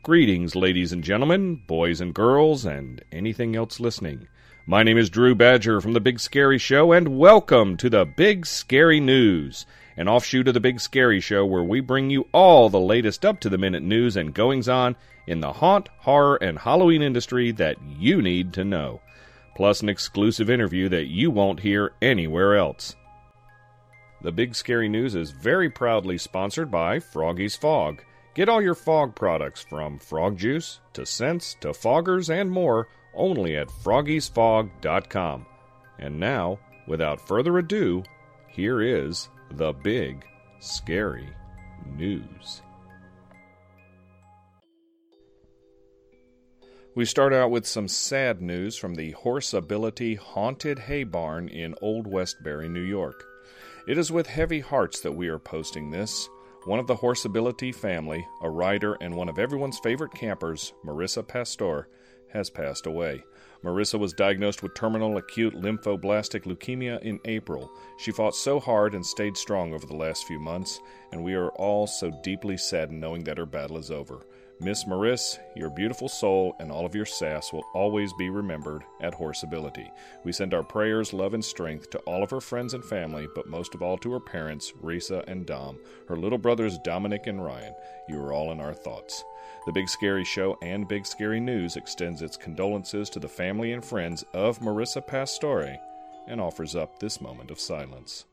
Greetings, ladies and gentlemen, boys and girls, and anything else listening. My name is Drew Badger from The Big Scary Show, and welcome to the Big Scary News, an offshoot of The Big Scary Show where we bring you all the latest up-to-the-minute news and goings-on in the haunt, horror, and Halloween industry that you need to know, plus an exclusive interview that you won't hear anywhere else. The Big Scary News is very proudly sponsored by Froggy's Fog. Get all your fog products from frog juice to scents to foggers and more only at froggiesfog.com. And now, without further ado, here is the Big Scary News. We start out with some sad news from the Horseability Haunted Hay Barn in Old Westbury, New York. It is with heavy hearts that we are posting this. One of the Horseability family, a writer and one of everyone's favorite campers, Marissa Pastor, has passed away. Marissa was diagnosed with terminal acute lymphoblastic leukemia in April. She fought so hard and stayed strong over the last few months, and we are all so deeply saddened knowing that her battle is over. Miss Marissa, your beautiful soul and all of your sass will always be remembered at Horseability. We send our prayers, love, and strength to all of her friends and family, but most of all to her parents, Risa and Dom, her little brothers Dominic and Ryan. You are all in our thoughts. The Big Scary Show and Big Scary News extends its condolences to the family and friends of Marissa Pastore and offers up this moment of silence.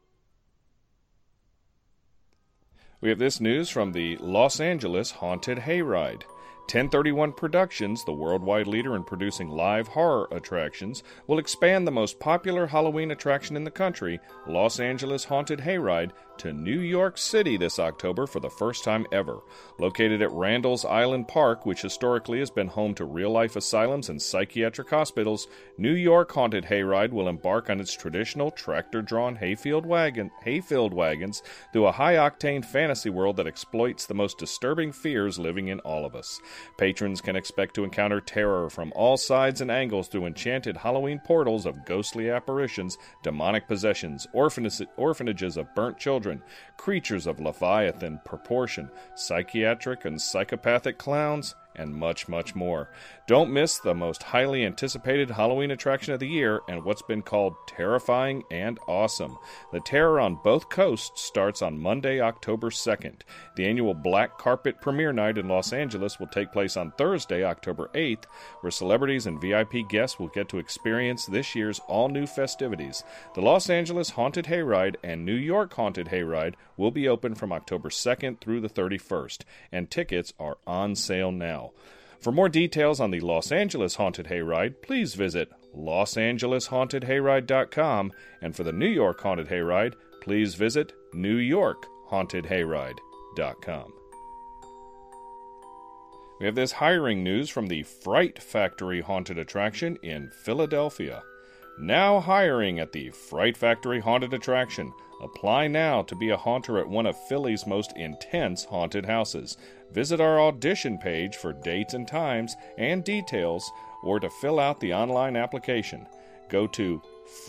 We have this news from the Los Angeles Haunted Hayride. 1031 Productions, the worldwide leader in producing live horror attractions, will expand the most popular Halloween attraction in the country, Los Angeles Haunted Hayride, to New York City this October for the first time ever. Located at Randall's Island Park, which historically has been home to real-life asylums and psychiatric hospitals, New York Haunted Hayride will embark on its traditional tractor-drawn hayfilled wagons through a high-octane fantasy world that exploits the most disturbing fears living in all of us. Patrons can expect to encounter terror from all sides and angles through enchanted Halloween portals of ghostly apparitions, demonic possessions, orphanages of burnt children, creatures of Leviathan proportion, psychiatric and psychopathic clowns, and much, much more. Don't miss the most highly anticipated Halloween attraction of the year and what's been called terrifying and awesome. The terror on both coasts starts on Monday, October 2nd. The annual Black Carpet Premiere Night in Los Angeles will take place on Thursday, October 8th, where celebrities and VIP guests will get to experience this year's all-new festivities. The Los Angeles Haunted Hayride and New York Haunted Hayride will be open from October 2nd through the 31st, and tickets are on sale now. For more details on the Los Angeles Haunted Hayride, please visit losangeleshauntedhayride.com, and for the New York Haunted Hayride, please visit newyorkhauntedhayride.com. We have this hiring news from the Fright Factory Haunted Attraction in Philadelphia. Now hiring at the Fright Factory Haunted Attraction. Apply now to be a haunter at one of Philly's most intense haunted houses. Visit our audition page for dates and times and details, or to fill out the online application. Go to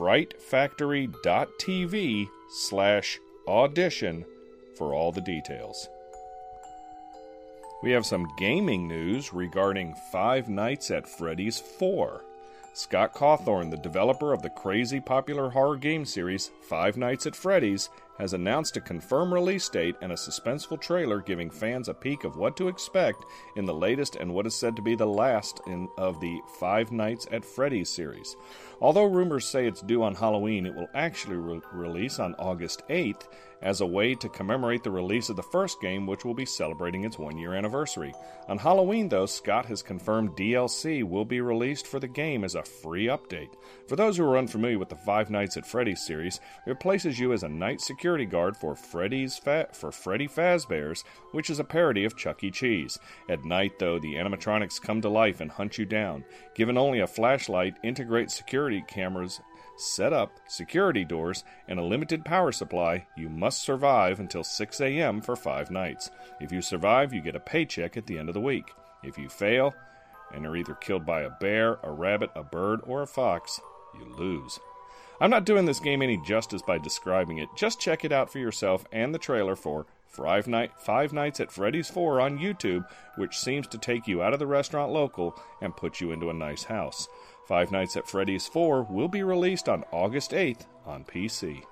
frightfactory.tv/audition for all the details. We have some gaming news regarding Five Nights at Freddy's 4. Scott Cawthorn, the developer of the crazy popular horror game series Five Nights at Freddy's, has announced a confirmed release date and a suspenseful trailer giving fans a peek of what to expect in the latest and what is said to be the last of the Five Nights at Freddy's series. Although rumors say it's due on Halloween, it will actually release on August 8th as a way to commemorate the release of the first game, which will be celebrating its one-year anniversary. On Halloween, though, Scott has confirmed DLC will be released for the game as a free update. For those who are unfamiliar with the Five Nights at Freddy's series, it places you as a night security guard for Freddy Fazbear's, which is a parody of Chuck E. Cheese. At night, though, the animatronics come to life and hunt you down. Given only a flashlight, integrate security cameras, set up security doors, and a limited power supply, you must survive until 6 a.m. for 5 nights. If you survive, you get a paycheck at the end of the week. If you fail, and are either killed by a bear, a rabbit, a bird, or a fox, you lose. I'm not doing this game any justice by describing it. Just check it out for yourself and the trailer for Five Nights at Freddy's 4 on YouTube, which seems to take you out of the restaurant local and put you into a nice house. Five Nights at Freddy's 4 will be released on August 8th on PC.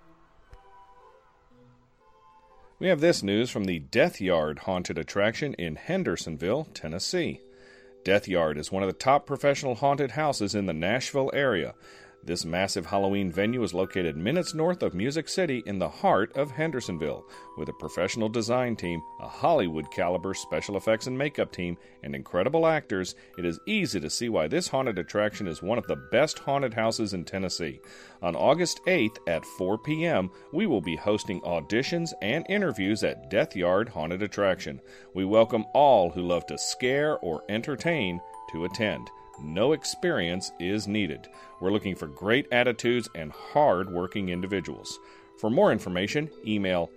We have this news from the Death Yard haunted attraction in Hendersonville, Tennessee. Death Yard is one of the top professional haunted houses in the Nashville area. This massive Halloween venue is located minutes north of Music City in the heart of Hendersonville. With a professional design team, a Hollywood-caliber special effects and makeup team, and incredible actors, it is easy to see why this haunted attraction is one of the best haunted houses in Tennessee. On August 8th at 4 p.m., we will be hosting auditions and interviews at Death Yard Haunted Attraction. We welcome all who love to scare or entertain to attend. No experience is needed. We're looking for great attitudes and hard-working individuals. For more information, email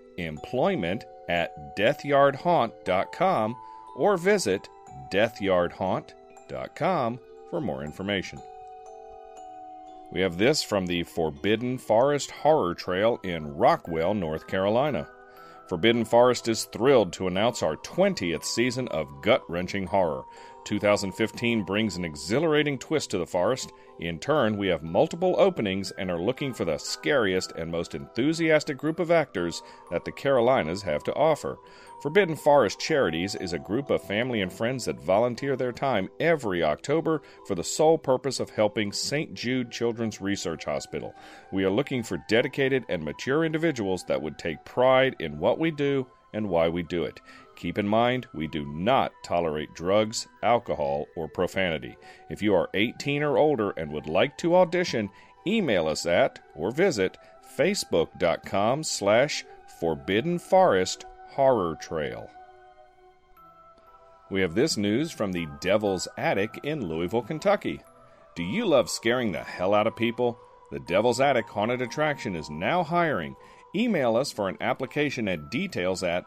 employment@deathyardhaunt.com or visit deathyardhaunt.com for more information. We have this from the Forbidden Forest Horror Trail in Rockwell, North Carolina. Forbidden Forest is thrilled to announce our 20th season of gut-wrenching horror. 2015 brings an exhilarating twist to the forest. In turn, we have multiple openings and are looking for the scariest and most enthusiastic group of actors that the Carolinas have to offer. Forbidden Forest Charities is a group of family and friends that volunteer their time every October for the sole purpose of helping St. Jude Children's Research Hospital. We are looking for dedicated and mature individuals that would take pride in what we do and why we do it. Keep in mind, we do not tolerate drugs, alcohol, or profanity. If you are 18 or older and would like to audition, email us at or visit facebook.com/Forbidden Forest Horror Trail. We have this news from the Devil's Attic in Louisville, Kentucky. Do you love scaring the hell out of people? The Devil's Attic Haunted Attraction is now hiring. Email us for an application and details at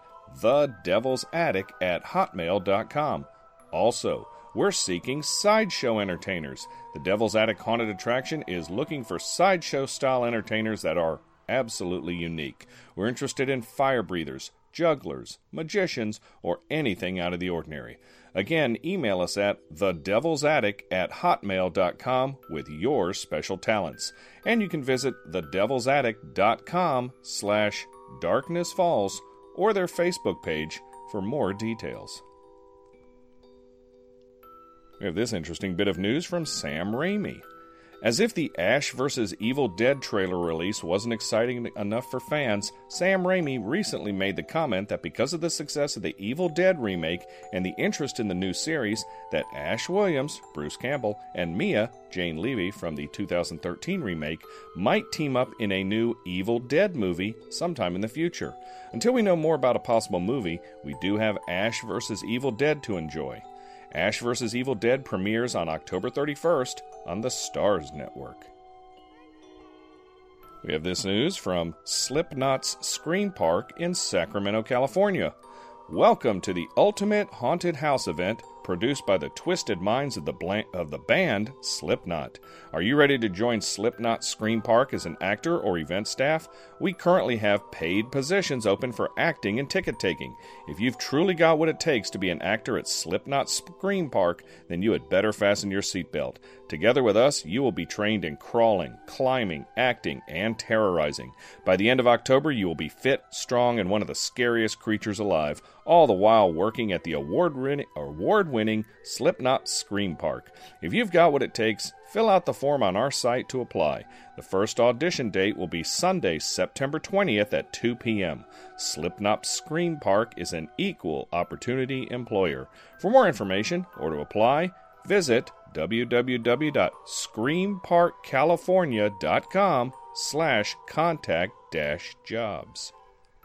thedevilsattic@hotmail.com. Also, we're seeking sideshow entertainers. The Devil's Attic Haunted Attraction is looking for sideshow-style entertainers that are absolutely unique. We're interested in fire breathers, jugglers, magicians, or anything out of the ordinary. Again, email us at thedevilsattic@hotmail.com with your special talents. And you can visit thedevilsattic.com/darknessfalls or their Facebook page for more details. We have this interesting bit of news from Sam Raimi. As if the Ash vs. Evil Dead trailer release wasn't exciting enough for fans, Sam Raimi recently made the comment that because of the success of the Evil Dead remake and the interest in the new series, that Ash Williams, Bruce Campbell, and Mia, Jane Levy from the 2013 remake, might team up in a new Evil Dead movie sometime in the future. Until we know more about a possible movie, we do have Ash vs. Evil Dead to enjoy. Ash vs. Evil Dead premieres on October 31st on the Starz Network. We have this news from Slipknot's Scream Park in Sacramento, California. Welcome to the ultimate haunted house event produced by the twisted minds of the band Slipknot. Are you ready to join Slipknot Scream Park as an actor or event staff? We currently have paid positions open for acting and ticket taking. If you've truly got what it takes to be an actor at Slipknot Scream Park, then you had better fasten your seatbelt. Together with us, you will be trained in crawling, climbing, acting, and terrorizing. By the end of October, you will be fit, strong, and one of the scariest creatures alive, all the while working at the award-winning Slipknot Scream Park. If you've got what it takes, fill out the form on our site to apply. The first audition date will be Sunday, September 20th at 2 p.m. Slipknot Scream Park is an equal opportunity employer. For more information or to apply, visit www.screamparkcalifornia.com/contact-jobs.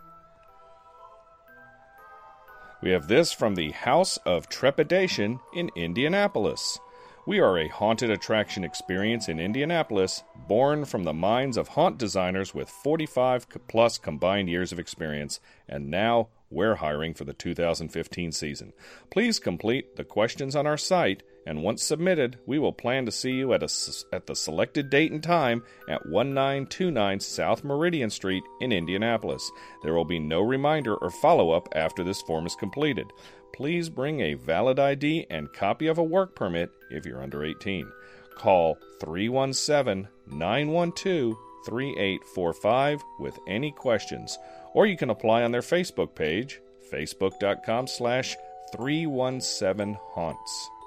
We have this from the House of Trepidation in Indianapolis. We are a haunted attraction experience in Indianapolis, born from the minds of haunt designers with 45-plus combined years of experience, and now we're hiring for the 2015 season. Please complete the questions on our site, and once submitted, we will plan to see you at the selected date and time at 1929 South Meridian Street in Indianapolis. There will be no reminder or follow-up after this form is completed. Please bring a valid ID and copy of a work permit if you're under 18. Call 317-912-3845 with any questions, or you can apply on their Facebook page, facebook.com/317haunts.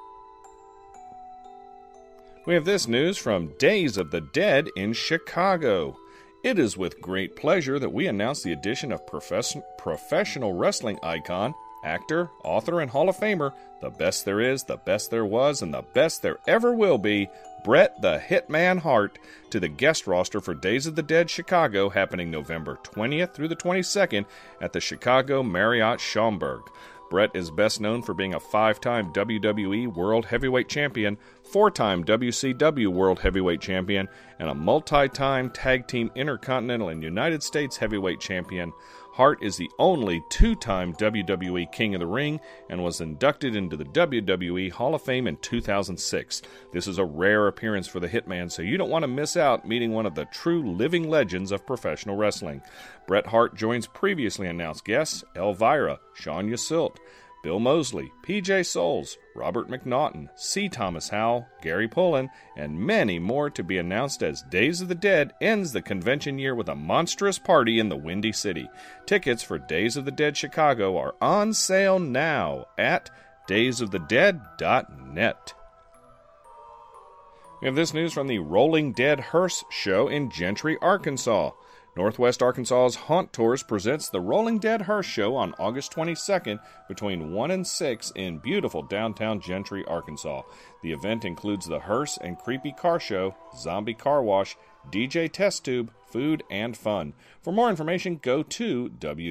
We have this news from Days of the Dead in Chicago. It is with great pleasure that we announce the addition of professional wrestling icon, actor, author, and Hall of Famer, the best there is, the best there was, and the best there ever will be, Bret the Hitman Hart, to the guest roster for Days of the Dead Chicago, happening November 20th through the 22nd at the Chicago Marriott Schaumburg. Bret is best known for being a 5-time WWE World Heavyweight Champion, 4-time WCW World Heavyweight Champion, and a multi-time Tag Team Intercontinental and United States Heavyweight Champion. Hart is the only 2-time WWE King of the Ring and was inducted into the WWE Hall of Fame in 2006. This is a rare appearance for the Hitman, so you don't want to miss out meeting one of the true living legends of professional wrestling. Bret Hart joins previously announced guests Elvira, Sean Yasilt, Bill Mosley, PJ Souls, Robert McNaughton, C. Thomas Howell, Gary Pullen, and many more to be announced as Days of the Dead ends the convention year with a monstrous party in the Windy City. Tickets for Days of the Dead Chicago are on sale now at daysofthedead.net. We have this news from the Rolling Dead Hearse Show in Gentry, Arkansas. Northwest Arkansas's Haunt Tours presents the Rolling Dead Hearse Show on August 22nd between 1 and 6 in beautiful downtown Gentry, Arkansas. The event includes the Hearse and Creepy Car Show, Zombie Car Wash, DJ Test Tube, food, and fun. For more information, go to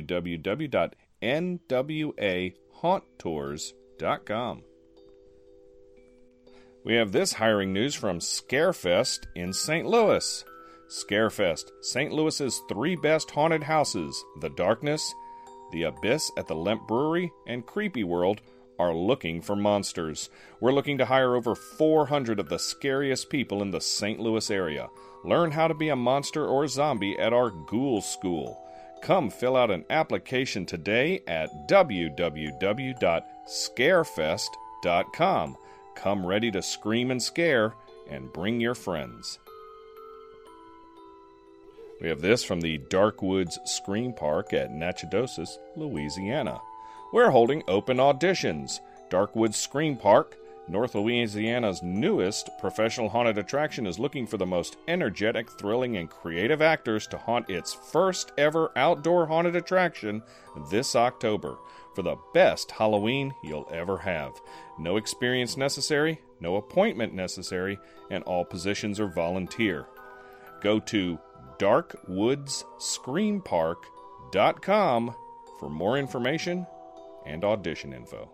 www.nwahaunttours.com. We have this hiring news from Scarefest in St. Louis. Scarefest, St. Louis's 3 best haunted houses, The Darkness, The Abyss at the Lemp Brewery, and Creepy World, are looking for monsters. We're looking to hire over 400 of the scariest people in the St. Louis area. Learn how to be a monster or zombie at our Ghoul School. Come fill out an application today at www.scarefest.com. Come ready to scream and scare, and bring your friends. We have this from the Dark Woods Scream Park at Natchitoches, Louisiana. We're holding open auditions. Dark Woods Scream Park, North Louisiana's newest professional haunted attraction, is looking for the most energetic, thrilling, and creative actors to haunt its first ever outdoor haunted attraction this October for the best Halloween you'll ever have. No experience necessary, no appointment necessary, and all positions are volunteer. Go to darkwoodscreampark.com for more information and audition info.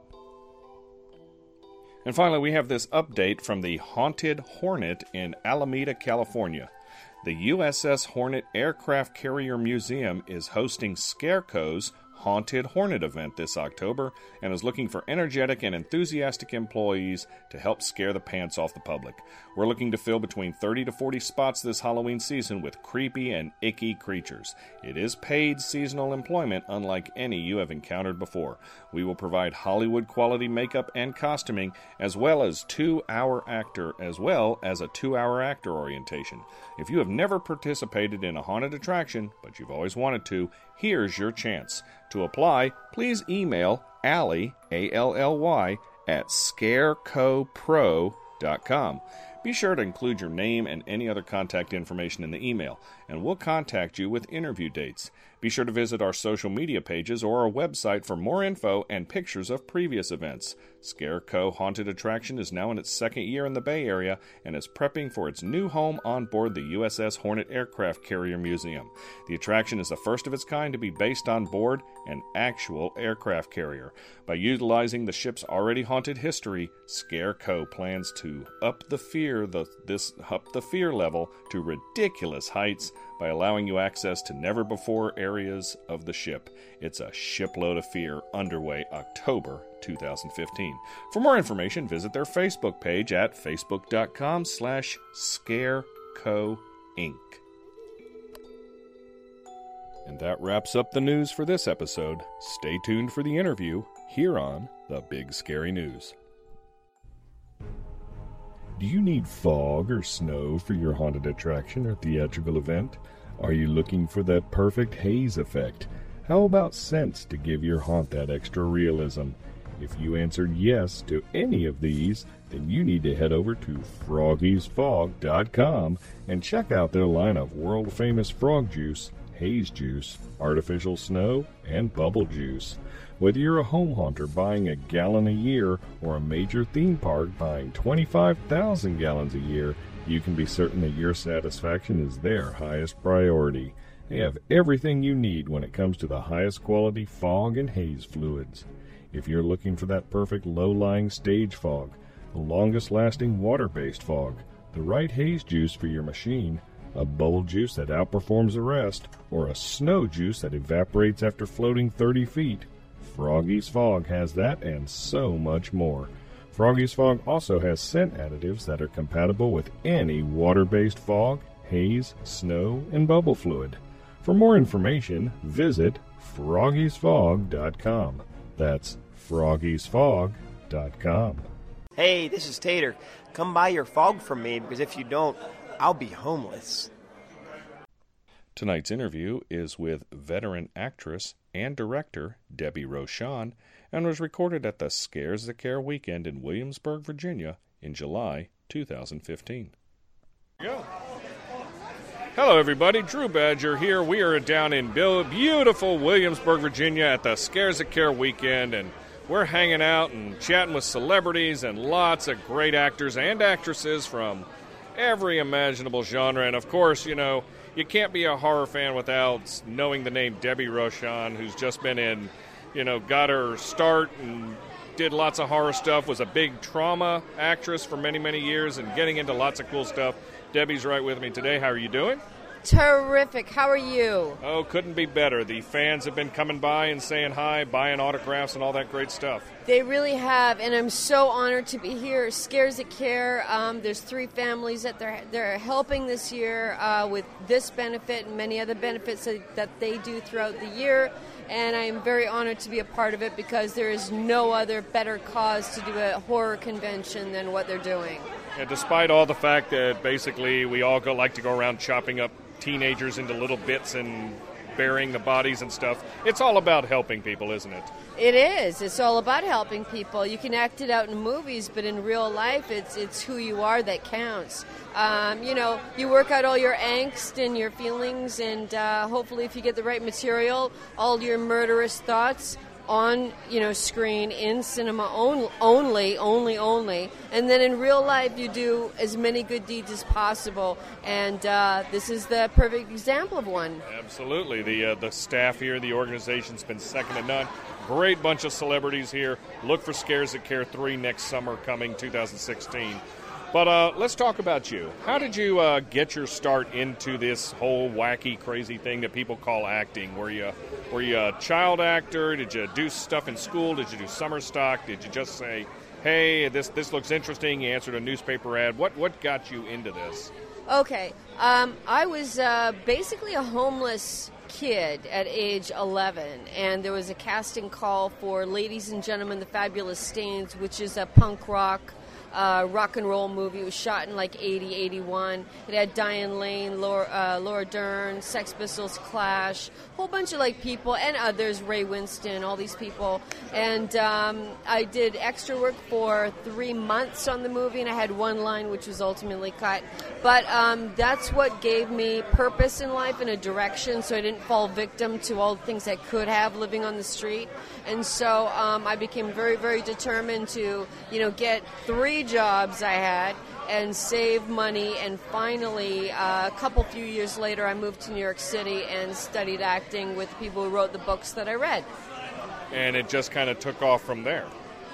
And finally, we have this update from the Haunted Hornet in Alameda, California. The USS Hornet Aircraft Carrier Museum is hosting Scareco's Haunted Hornet event this October and is looking for energetic and enthusiastic employees to help scare the pants off the public. We're looking to fill between 30 to 40 spots this Halloween season with creepy and icky creatures. It is paid seasonal employment unlike any you have encountered before. We will provide Hollywood quality makeup and costuming as well as a 2-hour actor orientation. If you have never participated in a haunted attraction but you've always wanted to, here's your chance. To apply, please email Ally, A-L-L-Y, at scarecopro.com. Be sure to include your name and any other contact information in the email, and we'll contact you with interview dates. Be sure to visit our social media pages or our website for more info and pictures of previous events. Scareco Haunted Attraction is now in its second year in the Bay Area and is prepping for its new home on board the USS Hornet Aircraft Carrier Museum. The attraction is the first of its kind to be based on board an actual aircraft carrier. By utilizing the ship's already haunted history, Scareco plans to up the fear level to ridiculous heights by allowing you access to never-before areas of the ship. It's a shipload of fear, underway October 2015. For more information, visit their Facebook page at facebook.com/ScareCoInc. And that wraps up the news for this episode. Stay tuned for the interview here on The Big Scary News. Do you need fog or snow for your haunted attraction or theatrical event? Are you looking for that perfect haze effect? How about scents to give your haunt that extra realism? If you answered yes to any of these, then you need to head over to froggiesfog.com and check out their line of world-famous frog juice, haze juice, artificial snow, and bubble juice. Whether you're a home haunter buying a gallon a year or a major theme park buying 25,000 gallons a year, you can be certain that your satisfaction is their highest priority. They have everything you need when it comes to the highest quality fog and haze fluids. If you're looking for that perfect low-lying stage fog, the longest-lasting water-based fog, the right haze juice for your machine, a bubble juice that outperforms the rest, or a snow juice that evaporates after floating 30 feet, Froggy's Fog has that and so much more. Froggy's Fog also has scent additives that are compatible with any water-based fog, haze, snow, and bubble fluid. For more information, visit froggiesfog.com. That's froggiesfog.com. Hey, this is Tater. Come buy your fog from me, because if you don't, I'll be homeless. Tonight's interview is with veteran actress and director Debbie Rochon and was recorded at the Scares the Care weekend in Williamsburg, Virginia in July 2015. Go. Hello, everybody. Drew Badger here. We are down in beautiful Williamsburg, Virginia at the Scares the Care weekend, and we're hanging out and chatting with celebrities and lots of great actors and actresses from every imaginable genre. And, of course, you can't be a horror fan without knowing the name Debbie Rochon, who's just been in, got her start and did lots of horror stuff, was a big trauma actress for many, many years, and getting into lots of cool stuff. Debbie's right with me today. How are you doing? Terrific. How are you? Oh, couldn't be better. The fans have been coming by and saying hi, buying autographs and all that great stuff. They really have, and I'm so honored to be here. Scares at Care. There's 3 families that they're helping this year with this benefit and many other benefits that they do throughout the year. And I am very honored to be a part of it because there is no other better cause to do a horror convention than what they're doing. And despite all the fact that basically we all like to go around chopping up teenagers into little bits and burying the bodies and stuff, it's all about helping people, isn't it? It is. It's all about helping people. You can act it out in movies, but in real life, it's who you are that counts. You work out all your angst and your feelings, and hopefully if you get the right material, all your murderous thoughts on, screen, in cinema only, and then in real life you do as many good deeds as possible, and this is the perfect example of one. Absolutely. The staff here, the organization's been second to none. Great bunch of celebrities here. Look for Scares at Care 3 next summer coming 2016. But let's talk about you. How did you get your start into this whole wacky, crazy thing that people call acting? Were you a child actor? Did you do stuff in school? Did you do summer stock? Did you just say, hey, this looks interesting? You answered a newspaper ad. What got you into this? Okay. I was basically a homeless kid at age 11, and there was a casting call for Ladies and Gentlemen, the Fabulous Stains, which is a punk rock and roll movie. It was shot in like 80, 81. It had Diane Lane, Laura Dern, Sex Pistols, Clash, a whole bunch of people, and others, Ray Winston, all these people. And I did extra work for 3 months on the movie, and I had one line which was ultimately cut. But that's what gave me purpose in life and a direction, so I didn't fall victim to all the things I could have living on the street. And so I became very, very determined to, get 3 jobs I had and save money. And finally, a few years later, I moved to New York City and studied acting with people who wrote the books that I read. And it just kind of took off from there.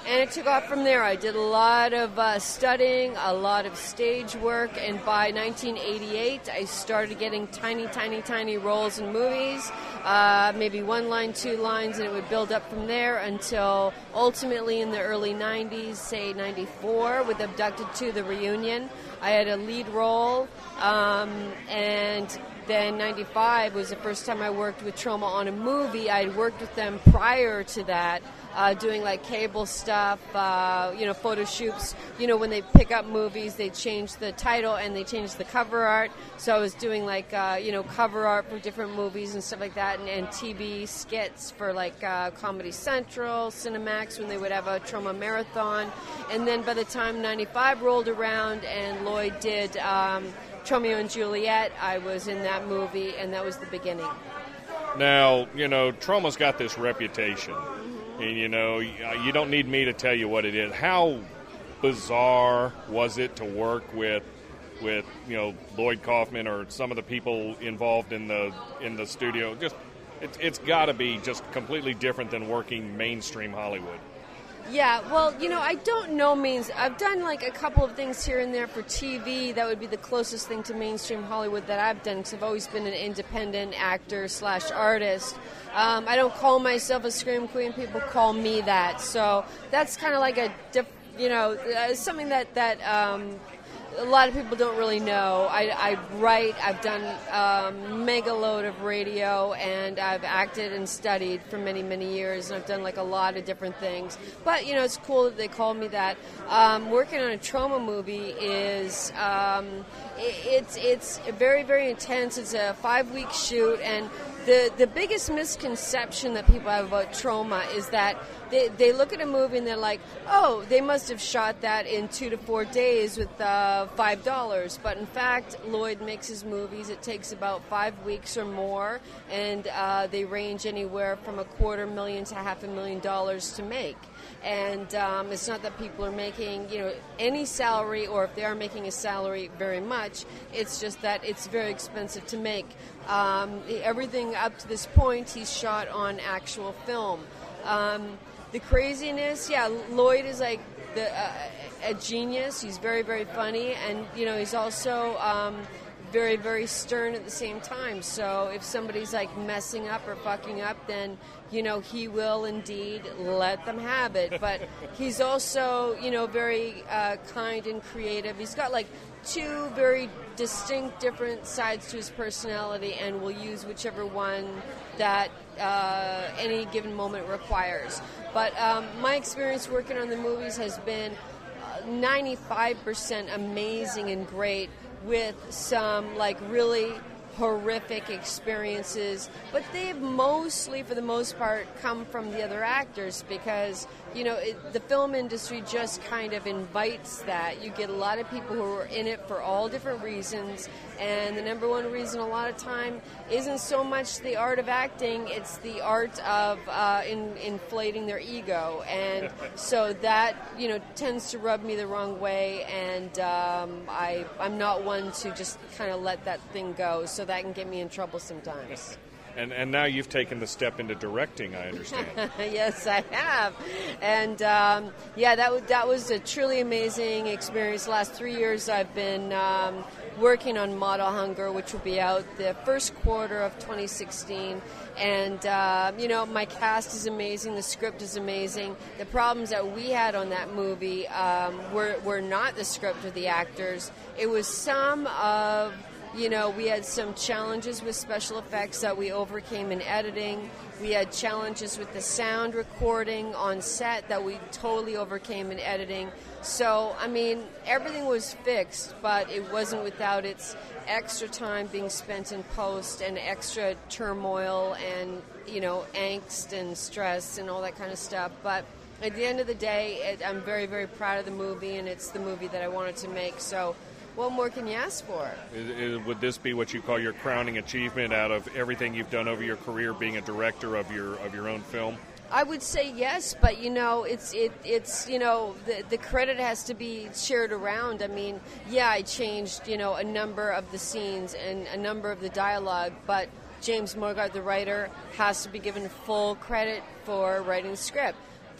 And it took off from there. I did a lot of studying, a lot of stage work, and by 1988, I started getting tiny roles in movies, maybe one line, two lines, and it would build up from there until ultimately in the early 90s, say 94, with Abducted 2, The Reunion. I had a lead role, and then 95 was the first time I worked with Troma on a movie. I had worked with them prior to that, doing like cable stuff, photo shoots. When they pick up movies, they change the title and they change the cover art. So I was doing like, cover art for different movies and stuff like that, and TV skits for like Comedy Central, Cinemax, when they would have a Troma marathon. And then by the time 95 rolled around and Lloyd did Romeo and Juliet, I was in that movie, and that was the beginning. Now, Troma's got this reputation. And, you don't need me to tell you what it is. How bizarre was it to work with Lloyd Kaufman or some of the people involved in the studio? It's got to be just completely different than working mainstream Hollywood. Yeah, well, I don't know I've done like a couple of things here and there for TV. That would be the closest thing to mainstream Hollywood that I've done, because I've always been an independent actor / artist. I don't call myself a scream queen. People call me that. So that's kind of like something that a lot of people don't really know. I write. I've done mega load of radio, and I've acted and studied for many years, and I've done like a lot of different things. But it's cool that they call me that. Working on a Troma movie is it's very intense. It's a 5-week shoot, and the biggest misconception that people have about Troma is that they look at a movie and they're like, oh, they must have shot that in 2 to 4 days with $5. But in fact, Lloyd makes his movies. It takes about 5 weeks or more, and they range anywhere from $250,000 to $500,000 to make. And it's not that people are making, any salary, or if they are making a salary, very much. It's just that it's very expensive to make. Everything up to this point, he's shot on actual film. The craziness, Lloyd is like a genius. He's very funny, and he's also very stern at the same time. So if somebody's like messing up or fucking up, then he will indeed let them have it. But he's also very kind and creative. He's got like 2 very distinct different sides to his personality, and will use whichever one that any given moment requires. But my experience working on the movies has been 95% amazing and great, with some like really horrific experiences, but they've mostly, for the most part, come from the other actors, because the film industry just kind of invites that. You get a lot of people who are in it for all different reasons, and the number one reason a lot of time isn't so much the art of acting, it's the art of inflating their ego, and so that tends to rub me the wrong way, and I'm not one to just kind of let that thing go, so that can get me in trouble sometimes. And now you've taken the step into directing, I understand. Yes, I have. And that was a truly amazing experience. The last 3 years I've been working on Model Hunger, which will be out the first quarter of 2016. And, my cast is amazing. The script is amazing. The problems that we had on that movie were not the script or the actors. It was some of... we had some challenges with special effects that we overcame in editing. We had challenges with the sound recording on set that we totally overcame in editing. So, everything was fixed, but it wasn't without its extra time being spent in post and extra turmoil and, angst and stress and all that kind of stuff. But at the end of the day, I'm very, very proud of the movie, and it's the movie that I wanted to make. So, what more can you ask for? Would this be what you call your crowning achievement out of everything you've done over your career, being a director of your own film? I would say yes, but it's the credit has to be shared around. I changed a number of the scenes and a number of the dialogue, but James Morgart, the writer, has to be given full credit for writing the script.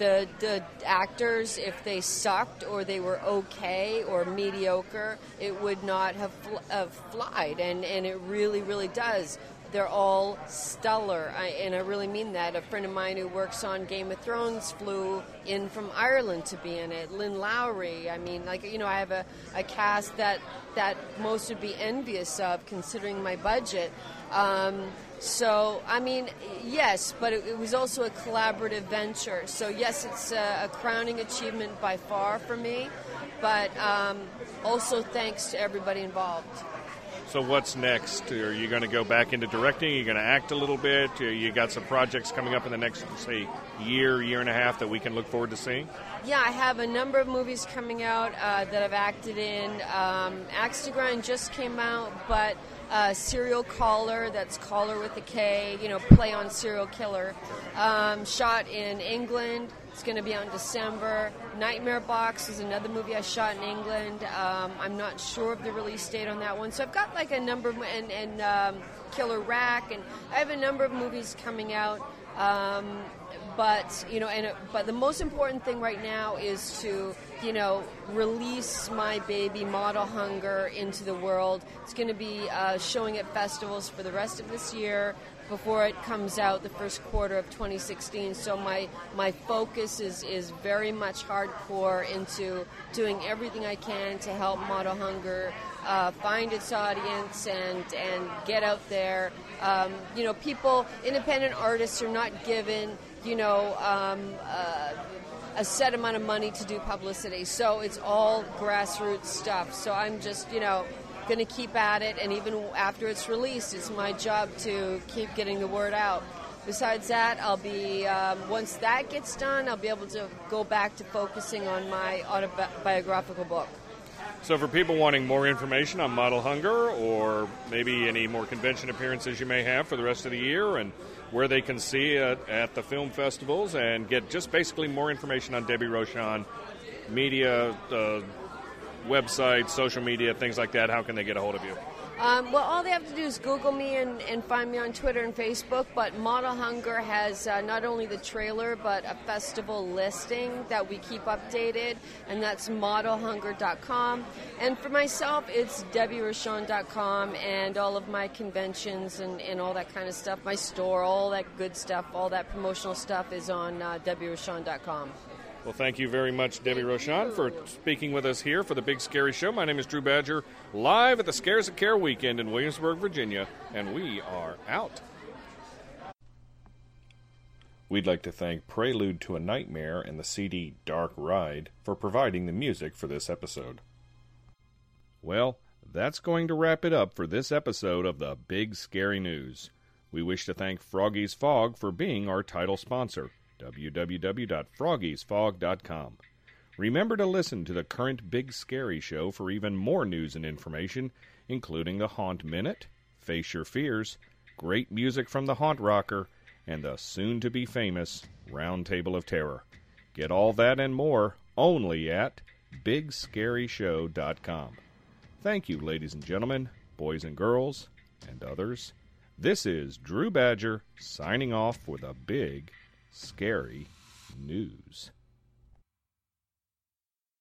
the actors, if they sucked or they were okay or mediocre, it would not have flied, and it really, really does. They're all stellar, and I really mean that. A friend of mine who works on Game of Thrones flew in from Ireland to be in it. Lynn Lowry. I mean, I have a cast that most would be envious of, considering my budget. So, I mean, yes, but it was also a collaborative venture. So, yes, it's a crowning achievement by far for me, but also thanks to everybody involved. So what's next? Are you going to go back into directing? Are you going to act a little bit? You got some projects coming up in the next, say, year and a half that we can look forward to seeing? Yeah, I have a number of movies coming out that I've acted in. Axe to Grind just came out, but Serial Caller, that's Caller with a K, play on serial killer, shot in England. It's going to be out in December. Nightmare Box is another movie I shot in England. I'm not sure of the release date on that one. So I've got like a number of, and Killer Rack, and I have a number of movies coming out. But the most important thing right now is to release my baby Model Hunger into the world. It's going to be showing at festivals for the rest of this year before it comes out the first quarter of 2016. So my focus is very much hardcore into doing everything I can to help Model Hunger find its audience and get out there. People, independent artists are not given a set amount of money to do publicity. So it's all grassroots stuff. So I'm just, going to keep at it, and even after it's released, it's my job to keep getting the word out. Besides that, I'll be, once that gets done, I'll be able to go back to focusing on my autobiographical book. So for people wanting more information on Model Hunger, or maybe any more convention appearances you may have for the rest of the year, and where they can see it at the film festivals, and get just basically more information on Debbie Rochon, media, website, social media, things like that, how can they get a hold of you? Well, all they have to do is Google me and find me on Twitter and Facebook, but Model Hunger has not only the trailer, but a festival listing that we keep updated, and that's modelhunger.com. And for myself, it's debbierochon.com, and all of my conventions and all that kind of stuff, my store, all that good stuff, all that promotional stuff is on debbierochon.com. Well, thank you very much, Debbie Rochon, for speaking with us here for the Big Scary Show. My name is Drew Badger, live at the Scares of Care weekend in Williamsburg, Virginia, and we are out. We'd like to thank Prelude to a Nightmare and the CD Dark Ride for providing the music for this episode. Well, that's going to wrap it up for this episode of the Big Scary News. We wish to thank Froggy's Fog for being our title sponsor. www.froggiesfog.com. Remember to listen to the current Big Scary Show for even more news and information, including the Haunt Minute, Face Your Fears, great music from the Haunt Rocker, and the soon-to-be-famous Round Table of Terror. Get all that and more only at BigScaryShow.com. Thank you, ladies and gentlemen, boys and girls, and others. This is Drew Badger signing off for the Big Scary News.